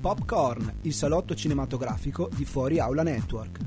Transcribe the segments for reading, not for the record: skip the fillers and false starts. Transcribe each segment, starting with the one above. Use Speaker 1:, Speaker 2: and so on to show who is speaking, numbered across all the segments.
Speaker 1: Popcorn, il salotto cinematografico di Fuori Aula Network.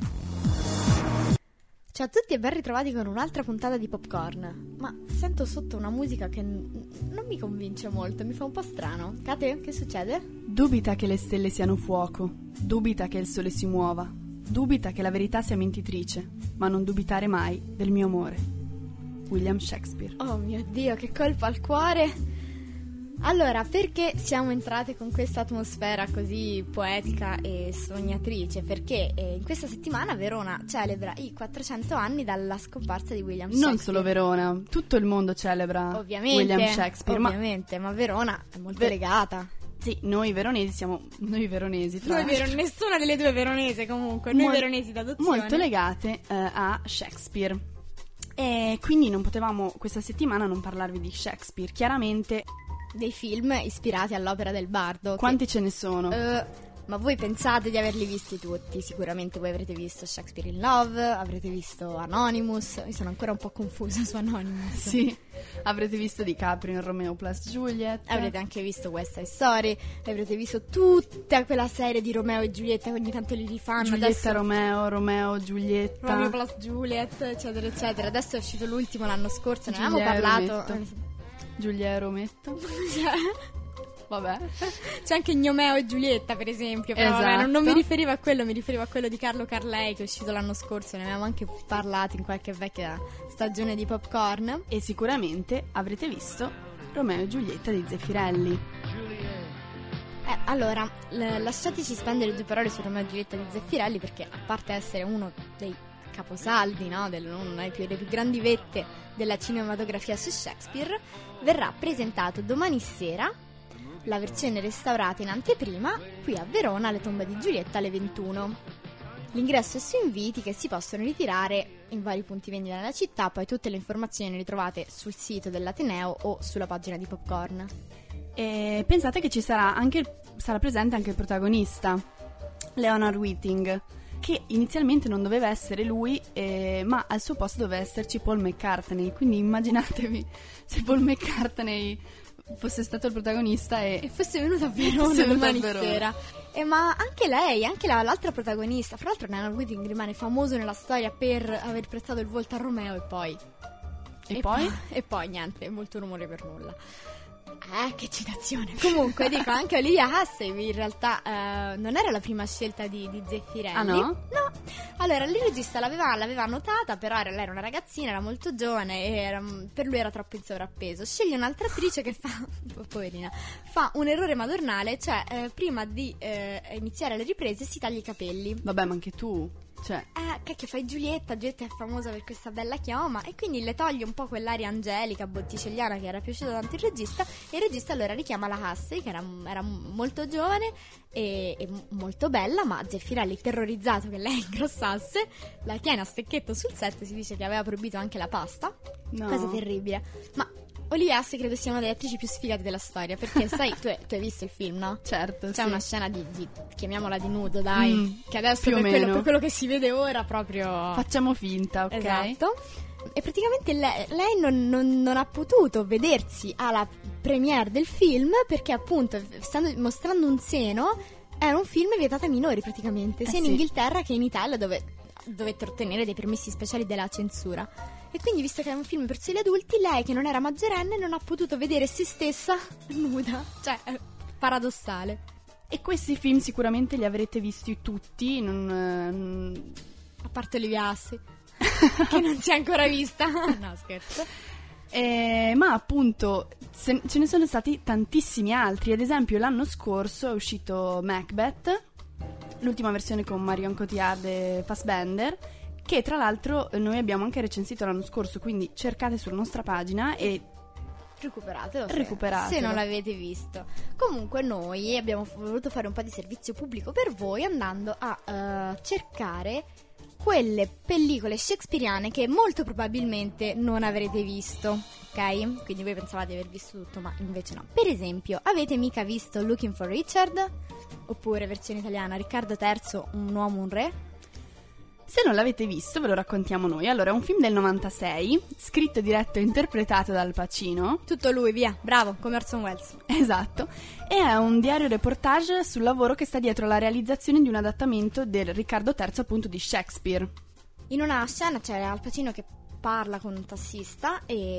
Speaker 2: Ciao a tutti e ben ritrovati con un'altra puntata di Popcorn. Ma sento sotto una musica che non mi convince molto, mi fa un po' strano. Kate, che succede?
Speaker 3: Dubita che le stelle siano fuoco, dubita che il sole si muova, dubita che la verità sia mentitrice, ma non dubitare mai del mio amore. William Shakespeare.
Speaker 2: Oh mio Dio, che colpo al cuore! Allora, perché siamo entrate con questa atmosfera così poetica e sognatrice? Perché in questa settimana Verona celebra i 400 anni dalla scomparsa di William Shakespeare.
Speaker 3: Non solo Verona, tutto il mondo celebra William Shakespeare.
Speaker 2: Ovviamente, ma Verona è molto legata.
Speaker 3: Sì, noi veronesi siamo... Noi veronesi, tra l'altro.
Speaker 2: Nessuna delle due veronese comunque, noi veronesi d'adozione.
Speaker 3: Molto legate a Shakespeare. E quindi non potevamo questa settimana non parlarvi di Shakespeare. Chiaramente...
Speaker 2: dei film ispirati all'opera del bardo.
Speaker 3: Quanti ce ne sono?
Speaker 2: Ma voi pensate di averli visti tutti? Sicuramente voi avrete visto Shakespeare in Love, avrete visto Anonymous. Mi sono ancora un po' confusa su Anonymous.
Speaker 3: Sì, avrete visto DiCaprio in Romeo plus Juliet.
Speaker 2: Avrete anche visto West Side Story. Avrete visto tutta quella serie di Romeo e Giulietta che ogni tanto li rifanno.
Speaker 3: Giulietta,
Speaker 2: adesso...
Speaker 3: Romeo, Giulietta,
Speaker 2: Romeo plus Juliet, eccetera eccetera. Adesso è uscito l'ultimo l'anno scorso, ne avevamo parlato.
Speaker 3: Giulia e Rometto. Vabbè.
Speaker 2: C'è anche Gnomeo e Giulietta, per esempio. Però
Speaker 3: esatto.
Speaker 2: vabbè, non mi riferivo a quello, mi riferivo a quello di Carlo Carlei, che è uscito l'anno scorso. Ne avevamo anche parlato in qualche vecchia stagione di Popcorn.
Speaker 3: E sicuramente avrete visto Romeo e Giulietta di Zeffirelli.
Speaker 2: Allora, lasciateci spendere due parole su Romeo e Giulietta di Zeffirelli, perché a parte essere uno dei caposaldi, no? Una delle più grandi vette della cinematografia su Shakespeare, verrà presentato domani sera la versione restaurata in anteprima qui a Verona alle Tombe di Giulietta alle 21. L'ingresso è su inviti che si possono ritirare in vari punti vendita nella città. Poi tutte le informazioni le trovate sul sito dell'Ateneo o sulla pagina di Popcorn.
Speaker 3: E pensate che sarà presente anche il protagonista, Leonard Whiting, che inizialmente non doveva essere lui, ma al suo posto doveva esserci Paul McCartney. Quindi immaginatevi se Paul McCartney fosse stato il protagonista e
Speaker 2: fosse venuto a Verona domani sera. Ma anche lei, anche l'altra protagonista, fra l'altro Leonard Whiting rimane famoso nella storia per aver prestato il volto a Romeo e poi niente, molto rumore per nulla. Che citazione. Comunque dico, anche Olivia Hussey in realtà non era la prima scelta di Zeffirelli.
Speaker 3: Ah no?
Speaker 2: No. Allora, il regista l'aveva notata, però lei era una ragazzina, era molto giovane e per lui era troppo in sovrappeso. Sceglie un'altra attrice che poverina, fa un errore madornale, cioè prima di iniziare le riprese si taglia i capelli.
Speaker 3: Vabbè, ma anche tu...
Speaker 2: che fai Giulietta è famosa per questa bella chioma, e quindi le toglie un po' quell'aria angelica, botticelliana che era piaciuta tanto il regista, e il regista allora richiama la Hussey, che era molto giovane e molto bella, ma Zeffirelli, terrorizzato che lei ingrassasse, la tiene a stecchetto sul set. Si dice che aveva proibito anche la pasta. No. Cosa terribile. Ma Olivia Hussey credo sia una delle attrici più sfigate della storia, perché sai, tu hai visto il film, no?
Speaker 3: Certo.
Speaker 2: C'è
Speaker 3: sì.
Speaker 2: una scena di chiamiamola di nudo, dai, che adesso per quello che si vede ora proprio...
Speaker 3: Facciamo finta, ok?
Speaker 2: Esatto. E praticamente lei non ha potuto vedersi alla premiere del film perché appunto, mostrando un seno, era un film vietato ai minori praticamente, sia in Inghilterra che in Italia, dove dovettero ottenere dei permessi speciali della censura. E quindi, visto che era un film per soli adulti, lei, che non era maggiorenne, non ha potuto vedere se stessa nuda. Cioè, è paradossale.
Speaker 3: E questi film sicuramente li avrete visti tutti,
Speaker 2: a parte Olivia Hussey, che non si è ancora vista. No, scherzo.
Speaker 3: Ma appunto ce ne sono stati tantissimi altri. Ad esempio l'anno scorso è uscito Macbeth, l'ultima versione con Marion Cotillard e Fassbender, che tra l'altro noi abbiamo anche recensito l'anno scorso, quindi cercate sulla nostra pagina e recuperatelo
Speaker 2: se non l'avete visto. Comunque noi abbiamo voluto fare un po' di servizio pubblico per voi, andando a cercare quelle pellicole shakespeariane che molto probabilmente non avrete visto, ok? Quindi voi pensavate di aver visto tutto, ma invece no. Per esempio, avete mica visto Looking for Richard? Oppure versione italiana Riccardo III, un uomo, un re?
Speaker 3: Se non l'avete visto, ve lo raccontiamo noi. Allora, è un film del 96, scritto, diretto e interpretato da Al Pacino.
Speaker 2: Tutto lui, via, bravo, come Orson Welles.
Speaker 3: Esatto. E è un diario reportage sul lavoro che sta dietro la realizzazione di un adattamento del Riccardo III, appunto, di Shakespeare.
Speaker 2: In una scena c'è Al Pacino che parla con un tassista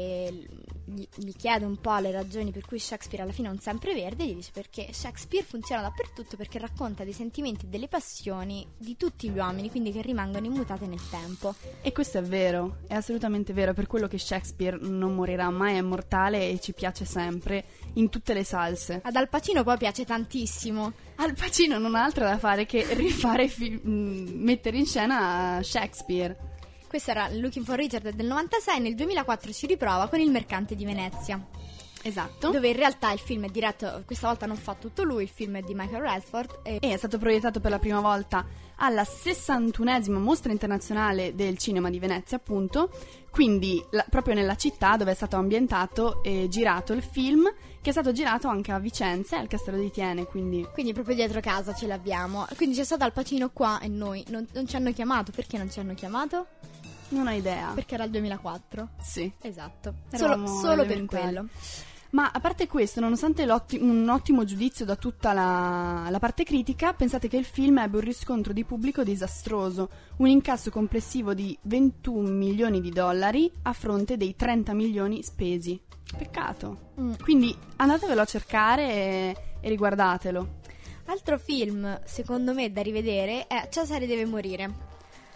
Speaker 2: e gli chiede un po' le ragioni per cui Shakespeare alla fine è un sempreverde, e gli dice perché Shakespeare funziona dappertutto, perché racconta dei sentimenti e delle passioni di tutti gli uomini, quindi che rimangono immutate nel tempo.
Speaker 3: E questo è vero, è assolutamente vero, per quello che Shakespeare non morirà mai, è immortale e ci piace sempre, in tutte le salse.
Speaker 2: Ad Al Pacino poi piace tantissimo.
Speaker 3: Al Pacino non ha altro da fare che rifare mettere in scena Shakespeare.
Speaker 2: Questo era Looking for Richard del 96, nel 2004 ci riprova con Il Mercante di Venezia.
Speaker 3: Esatto.
Speaker 2: Dove in realtà il film è diretto, questa volta non fa tutto lui, il film è di Michael Radford
Speaker 3: e è stato proiettato per la prima volta alla 61esima Mostra Internazionale del Cinema di Venezia, appunto, quindi proprio nella città dove è stato ambientato e girato il film, che è stato girato anche a Vicenza e al Castello di Thiene, quindi
Speaker 2: proprio dietro casa ce l'abbiamo. Quindi c'è stato Al Pacino qua e noi non ci hanno chiamato. Perché non ci hanno chiamato?
Speaker 3: Non ho idea.
Speaker 2: Perché era il 2004?
Speaker 3: Sì.
Speaker 2: Esatto. Solo per quello.
Speaker 3: Ma a parte questo, nonostante un ottimo giudizio da tutta la parte critica, pensate che il film ebbe un riscontro di pubblico disastroso, un incasso complessivo di 21 milioni di dollari a fronte dei 30 milioni spesi. Peccato. Quindi andatevelo a cercare e riguardatelo.
Speaker 2: Altro film, secondo me, da rivedere è Cesare deve morire.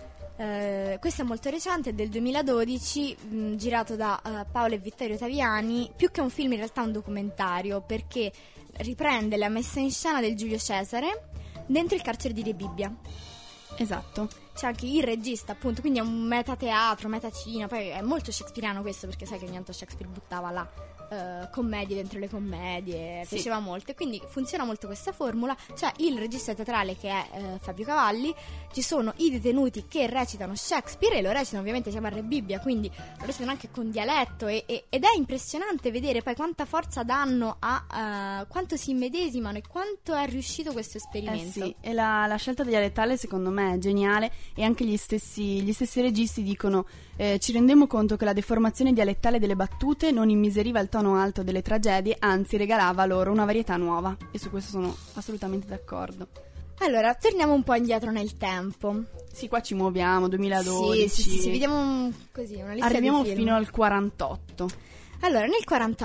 Speaker 2: Questo è molto recente, è del 2012, girato da Paolo e Vittorio Taviani. Più che un film in realtà è un documentario, perché riprende la messa in scena del Giulio Cesare dentro il carcere di Rebibbia.
Speaker 3: Esatto.
Speaker 2: C'è anche il regista, appunto, quindi è un metateatro, metacinema. Poi è molto shakespeariano questo, perché sai che ogni tanto Shakespeare buttava la commedie dentro le commedie,
Speaker 3: sì.
Speaker 2: Piaceva molto, e quindi funziona molto questa formula. C'è il regista teatrale che è Fabio Cavalli, ci sono i detenuti che recitano Shakespeare e lo recitano, ovviamente siamo a Rebibbia, quindi lo recitano anche con dialetto ed è impressionante vedere poi quanta forza danno a quanto si immedesimano e quanto è riuscito questo esperimento.
Speaker 3: Sì, e la scelta dialettale secondo me è geniale, e anche gli stessi registi dicono ci rendiamo conto che la deformazione dialettale delle battute non immiseriva il tono alto delle tragedie, anzi regalava loro una varietà nuova, e su questo sono assolutamente d'accordo.
Speaker 2: Allora, torniamo un po' indietro nel tempo.
Speaker 3: Sì, qua ci muoviamo, 2012.
Speaker 2: Sì, vediamo così una lista
Speaker 3: arriviamo
Speaker 2: di film.
Speaker 3: Fino al 48.
Speaker 2: Allora, nel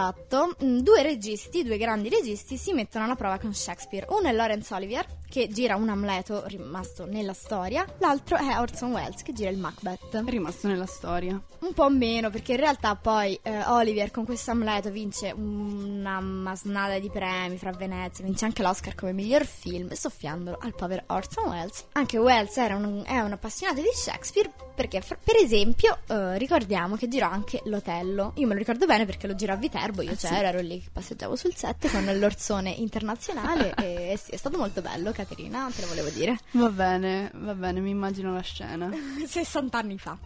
Speaker 2: 48 due grandi registi si mettono alla prova con Shakespeare. Uno è Laurence Olivier, che gira un Amleto rimasto nella storia. L'altro è Orson Welles, che gira il Macbeth,
Speaker 3: rimasto nella storia.
Speaker 2: Un po' meno, perché in realtà poi Olivier con questo Amleto vince una masnada di premi fra Venezia, vince anche l'Oscar come miglior film, soffiandolo al povero Orson Welles. Anche Welles è un appassionato di Shakespeare, perché per esempio ricordiamo che girò anche l'Otello. Io me lo ricordo bene perché lo girò a Viterbo, io ero lì che passeggiavo sul set con l'Orsone internazionale e sì, è stato molto bello, Caterina, te lo volevo dire.
Speaker 3: Va bene, mi immagino la scena.
Speaker 2: 60 anni fa.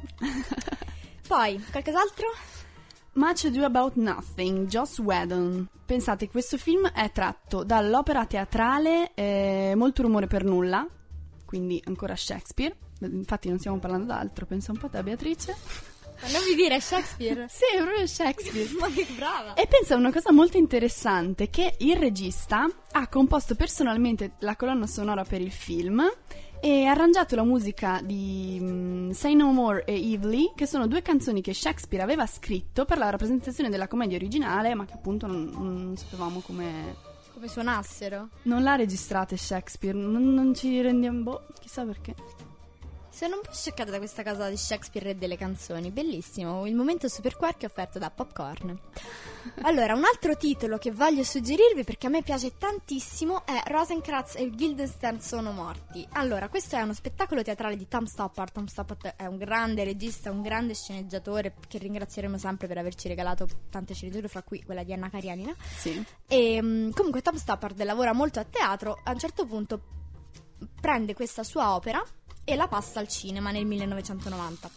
Speaker 2: Poi, qualcos'altro?
Speaker 3: Much Ado About Nothing, Joss Whedon. Pensate, questo film è tratto dall'opera teatrale Molto rumore per nulla, quindi ancora Shakespeare. Infatti non stiamo parlando d'altro, pensa un po' a te, Beatrice.
Speaker 2: Ma non mi dire Shakespeare?
Speaker 3: Sì, è proprio Shakespeare.
Speaker 2: Ma che brava!
Speaker 3: E pensa a una cosa molto interessante, che il regista ha composto personalmente la colonna sonora per il film e ha arrangiato la musica di Say No More e Evely, che sono due canzoni che Shakespeare aveva scritto per la rappresentazione della commedia originale, ma che appunto non sapevamo come
Speaker 2: suonassero.
Speaker 3: Non l'ha registrata Shakespeare, non ci rendiamo chissà perché.
Speaker 2: Sono un po' scioccata da questa cosa di Shakespeare e delle canzoni. Bellissimo, il momento super quirky offerto da Popcorn. Allora, un altro titolo che voglio suggerirvi, perché a me piace tantissimo, è Rosencrantz e Guildenstern sono morti. Allora, questo è uno spettacolo teatrale di Tom Stoppard. Tom Stoppard è un grande regista, un grande sceneggiatore, che ringrazieremo sempre per averci regalato tante sceneggiature, fra cui quella di Anna Karenina.
Speaker 3: Sì.
Speaker 2: E comunque Tom Stoppard lavora molto a teatro. A un certo punto prende questa sua opera e la passa al cinema nel 1990.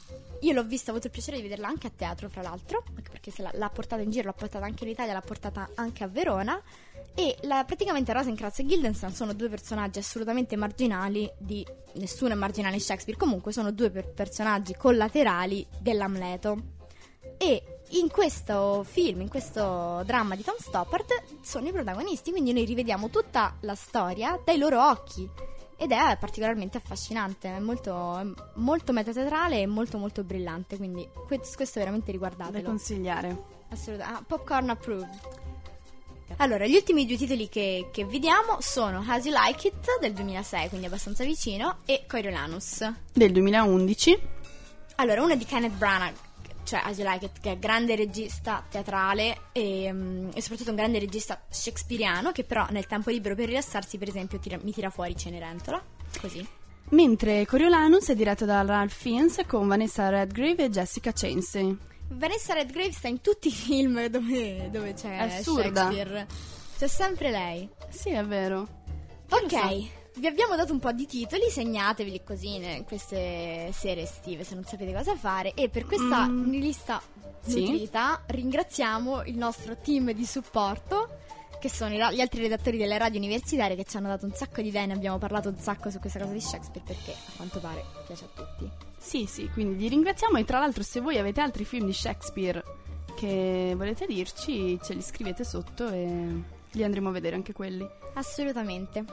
Speaker 2: io l'ho vista, ho avuto il piacere di vederla anche a teatro, fra l'altro, anche perché se l'ha portata in giro, l'ha portata anche in Italia, l'ha portata anche a Verona. E praticamente Rosencrantz e Guildenstern sono due personaggi assolutamente marginali nessuno è marginale in Shakespeare, comunque sono due personaggi collaterali dell'Amleto. E in questo film, in questo dramma di Tom Stoppard, sono i protagonisti, quindi noi rivediamo tutta la storia dai loro occhi. Ed è particolarmente affascinante, è molto metateatrale e molto molto brillante, quindi questo veramente riguardatelo.
Speaker 3: Da consigliare.
Speaker 2: Assolutamente, popcorn approved. Allora, gli ultimi due titoli che vediamo sono As You Like It del 2006, quindi abbastanza vicino, e Coriolanus
Speaker 3: del 2011.
Speaker 2: Allora, uno è di Kenneth Branagh, cioè As You Like It, che è grande regista teatrale e soprattutto un grande regista shakespeariano, che però nel tempo libero per rilassarsi, per esempio, mi tira fuori Cenerentola, così.
Speaker 3: Mentre Coriolanus è diretto da Ralph Fiennes con Vanessa Redgrave e Jessica Chastain.
Speaker 2: Vanessa Redgrave sta in tutti i film dove c'è
Speaker 3: assurda.
Speaker 2: Shakespeare. C'è sempre lei.
Speaker 3: Sì, è vero.
Speaker 2: Ok, vi abbiamo dato un po' di titoli, segnateveli così in queste sere estive se non sapete cosa fare. E per questa lista nutrita ringraziamo il nostro team di supporto, che sono gli altri redattori delle radio universitarie, che ci hanno dato un sacco di idee. Ne abbiamo parlato un sacco su questa cosa di Shakespeare, perché a quanto pare piace a tutti.
Speaker 3: Sì, quindi vi ringraziamo. E tra l'altro, se voi avete altri film di Shakespeare che volete dirci, ce li scrivete sotto e li andremo a vedere anche quelli.
Speaker 2: Assolutamente.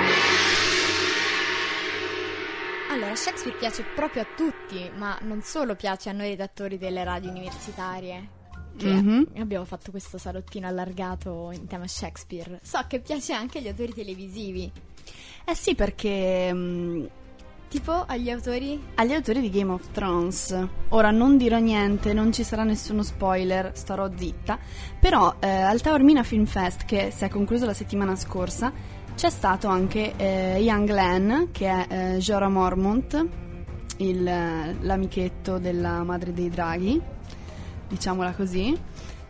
Speaker 2: Allora, Shakespeare piace proprio a tutti, ma non solo piace a noi redattori delle radio universitarie, che abbiamo fatto questo salottino allargato in tema Shakespeare. So che piace anche agli autori televisivi.
Speaker 3: Sì, perché
Speaker 2: tipo agli autori?
Speaker 3: Agli autori di Game of Thrones. Ora non dirò niente, non ci sarà nessuno spoiler, starò zitta. Però al Taormina Film Fest, che si è concluso la settimana scorsa, c'è stato anche Ian Glenn, che è Jorah Mormont, l'amichetto della madre dei draghi, diciamola così,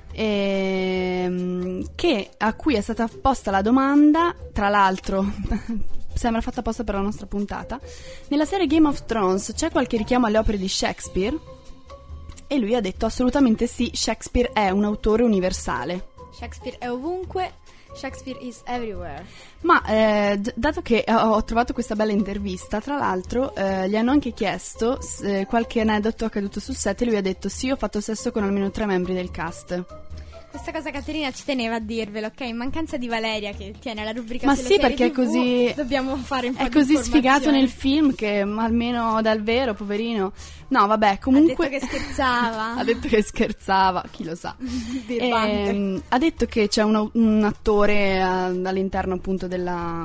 Speaker 3: a cui è stata posta la domanda, tra l'altro sembra fatta apposta per la nostra puntata: nella serie Game of Thrones c'è qualche richiamo alle opere di Shakespeare? E lui ha detto assolutamente sì, Shakespeare è un autore universale.
Speaker 2: Shakespeare è ovunque, Shakespeare is everywhere.
Speaker 3: Ma dato che ho trovato questa bella intervista, tra l'altro gli hanno anche chiesto qualche aneddoto accaduto sul set, e lui ha detto sì, ho fatto sesso con almeno 3 membri del cast.
Speaker 2: Questa cosa Caterina ci teneva a dirvelo, ok? In mancanza di Valeria, che tiene la rubrica
Speaker 3: ma
Speaker 2: sulle
Speaker 3: sì,
Speaker 2: serie
Speaker 3: perché
Speaker 2: TV,
Speaker 3: è così,
Speaker 2: dobbiamo fare un po'
Speaker 3: è
Speaker 2: di
Speaker 3: così
Speaker 2: informazione.
Speaker 3: sfigato nel film che almeno dal vero, poverino. No, vabbè, comunque
Speaker 2: ha detto che scherzava.
Speaker 3: Ha detto che scherzava, chi lo sa. Ha detto che c'è un attore all'interno appunto della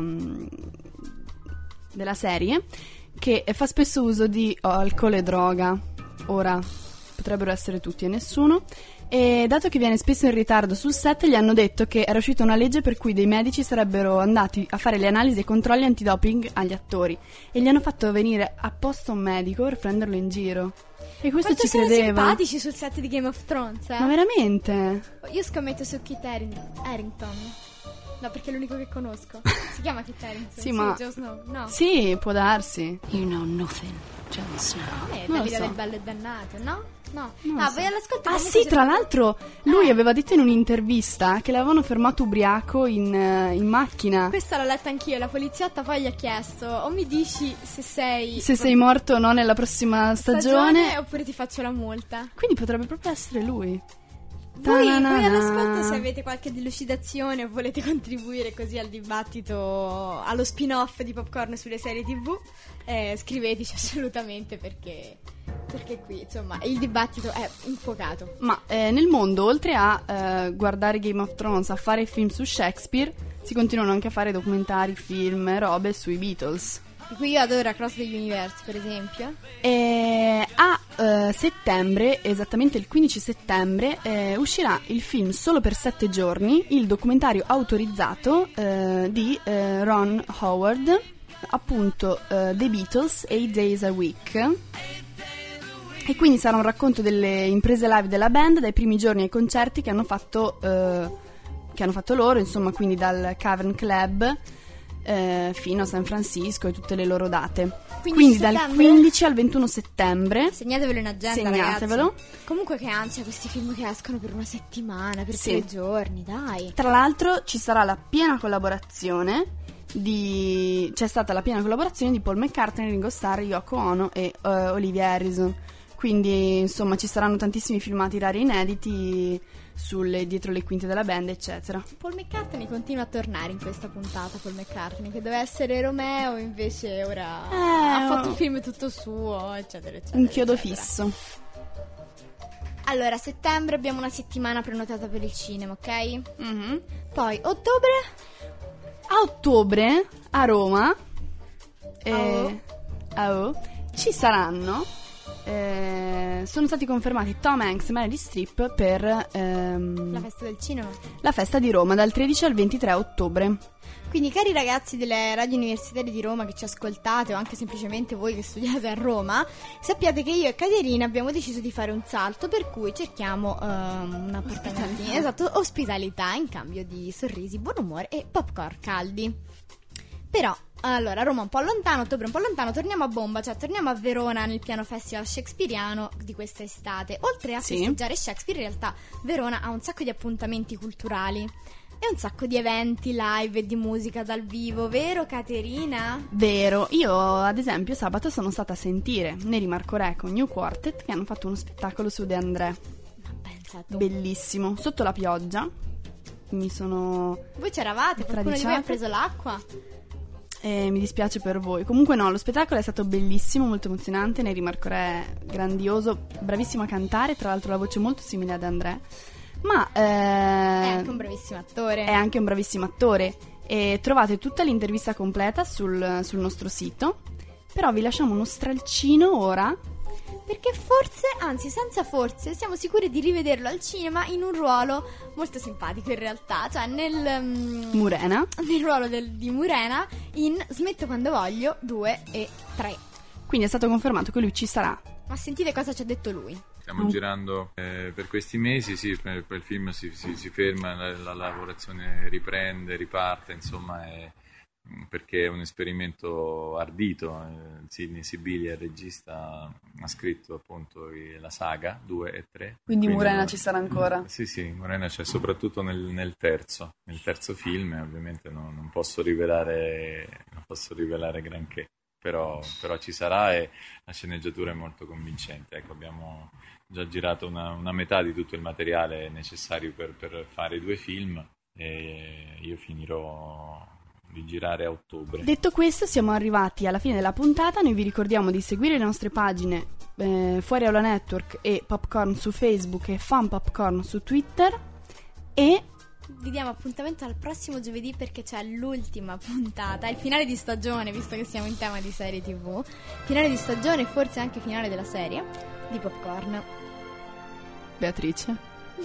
Speaker 3: serie che fa spesso uso di alcol e droga. Ora potrebbero essere tutti e nessuno. E dato che viene spesso in ritardo sul set, gli hanno detto che era uscita una legge per cui dei medici sarebbero andati a fare le analisi e i controlli antidoping agli attori, e gli hanno fatto venire apposta un medico per prenderlo in giro. E questo
Speaker 2: quanto
Speaker 3: ci credeva.
Speaker 2: Sono simpatici sul set di Game of Thrones,
Speaker 3: Ma veramente?
Speaker 2: Io scommetto su Kit Harington. No, perché è l'unico che conosco. Si chiama Kit Harington.
Speaker 3: Sì, ma
Speaker 2: Jon Snow. No.
Speaker 3: Sì, può darsi.
Speaker 4: You know nothing, Jon Snow.
Speaker 2: La vita del bello e dannato, no? No. Vai all'ascolto.
Speaker 3: Ah sì, tra l'altro lui aveva detto in un'intervista che l'avevano fermato ubriaco in macchina.
Speaker 2: Questa l'ho letta anch'io. La poliziotta poi gli ha chiesto: o mi dici se sei
Speaker 3: morto o no nella prossima stagione,
Speaker 2: oppure ti faccio la multa.
Speaker 3: Quindi potrebbe proprio essere lui.
Speaker 2: Voi all'ascolto, se avete qualche delucidazione o volete contribuire così al dibattito, allo spin-off di Popcorn sulle serie TV, scriveteci assolutamente, perché qui insomma il dibattito è infuocato.
Speaker 3: Ma nel mondo, oltre a guardare Game of Thrones, a fare film su Shakespeare, si continuano anche a fare documentari, film e robe sui Beatles.
Speaker 2: Di cui io adoro Across the Universe, per esempio.
Speaker 3: A settembre, esattamente il 15 settembre, uscirà il film Solo per 7 giorni, il documentario autorizzato di Ron Howard, appunto The Beatles 8 Days a Week. E quindi sarà un racconto delle imprese live della band, dai primi giorni ai concerti che hanno fatto loro, insomma, quindi dal Cavern Club fino a San Francisco e tutte le loro date.
Speaker 2: Quindi
Speaker 3: dal
Speaker 2: settembre?
Speaker 3: 15 al 21 settembre.
Speaker 2: Segnatevelo in agenda,
Speaker 3: Segnatevelo.
Speaker 2: ragazzi. Comunque che ansia questi film che escono per una settimana, per
Speaker 3: Sì.
Speaker 2: 3 giorni, dai.
Speaker 3: Tra l'altro ci sarà la piena collaborazione c'è stata la piena collaborazione di Paul McCartney, Ringo Starr, Yoko Ono e Olivia Harrison. Quindi insomma ci saranno tantissimi filmati rari inediti dietro le quinte della band, eccetera.
Speaker 2: Paul McCartney continua a tornare in questa puntata. Paul McCartney che deve essere Romeo, invece ora ha fatto un film tutto suo, eccetera, eccetera.
Speaker 3: Un chiodo
Speaker 2: eccetera.
Speaker 3: fisso.
Speaker 2: Allora, a settembre abbiamo una settimana prenotata per il cinema, ok?
Speaker 3: Mhm.
Speaker 2: Poi ottobre.
Speaker 3: A ottobre a Roma
Speaker 2: Oh.
Speaker 3: ci saranno sono stati confermati Tom Hanks e Meryl Streep per
Speaker 2: La festa del cinema.
Speaker 3: la festa di Roma dal 13 al 23 ottobre.
Speaker 2: Quindi, cari ragazzi delle radio universitarie di Roma che ci ascoltate, o anche semplicemente voi che studiate a Roma, sappiate che io e Caterina abbiamo deciso di fare un salto, per cui cerchiamo un appartamento, esatto, ospitalità in cambio di sorrisi, buon umore e popcorn caldi. Però, allora, Roma un po' lontano, ottobre un po' lontano, torniamo a bomba, cioè torniamo a Verona nel piano festival shakespeariano di questa estate. Oltre a
Speaker 3: Sì.
Speaker 2: festeggiare Shakespeare, in realtà Verona ha un sacco di appuntamenti culturali e un sacco di eventi live e di musica dal vivo, vero Caterina?
Speaker 3: Vero, io ad esempio sabato sono stata a sentire Neri Marco Re con New Quartet che hanno fatto uno spettacolo su De André,
Speaker 2: Ma pensa tu.
Speaker 3: bellissimo, sotto la pioggia. Mi sono
Speaker 2: Voi c'eravate? Qualcuno di voi ha
Speaker 3: Fradiciata.
Speaker 2: preso l'acqua?
Speaker 3: mi dispiace per voi. Comunque no, lo spettacolo è stato bellissimo, molto emozionante. Neri Marco Re grandioso, bravissimo a cantare, tra l'altro la voce molto simile ad André. Ma
Speaker 2: È anche un bravissimo attore.
Speaker 3: è anche un bravissimo attore. E trovate tutta l'intervista completa sul nostro sito. Però vi lasciamo uno stralcino ora.
Speaker 2: Perché forse, anzi senza forse, siamo sicuri di rivederlo al cinema in un ruolo molto simpatico in realtà. Cioè nel
Speaker 3: Murena.
Speaker 2: ruolo di Murena in Smetto quando voglio 2 e 3.
Speaker 3: Quindi è stato confermato che lui ci sarà.
Speaker 2: Ma sentite cosa ci ha detto lui.
Speaker 5: Stiamo girando per questi mesi, sì, poi il film si ferma, la lavorazione riprende, riparte, insomma, perché è un esperimento ardito. Sidney Sibilia, il regista, ha scritto appunto la saga 2 e 3.
Speaker 3: Quindi Murena ci sarà ancora.
Speaker 5: Sì, Murena c'è soprattutto nel terzo film, ovviamente non posso rivelare granché. Però ci sarà e la sceneggiatura è molto convincente. Ecco, abbiamo già girato una metà di tutto il materiale necessario per fare 2 film e io finirò di girare a ottobre.
Speaker 3: Detto questo, siamo arrivati alla fine della puntata. Noi vi ricordiamo di seguire le nostre pagine Fuori Aula Network e Popcorn su Facebook e Fan Popcorn su Twitter. E
Speaker 2: Vi diamo appuntamento al prossimo giovedì perché c'è l'ultima puntata, il finale di stagione, visto che siamo in tema di serie TV. Finale di stagione e forse anche finale della serie di Popcorn.
Speaker 3: Beatrice.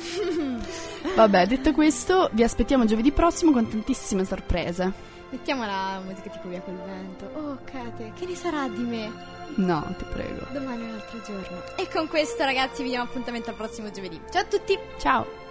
Speaker 3: Vabbè, detto questo, vi aspettiamo giovedì prossimo con tantissime sorprese.
Speaker 2: Mettiamo la musica tipo Via col vento. Oh Kate, che ne sarà di me?
Speaker 3: No, ti prego.
Speaker 2: Domani è un altro giorno. E con questo ragazzi vi diamo appuntamento al prossimo giovedì. Ciao a tutti!
Speaker 3: Ciao.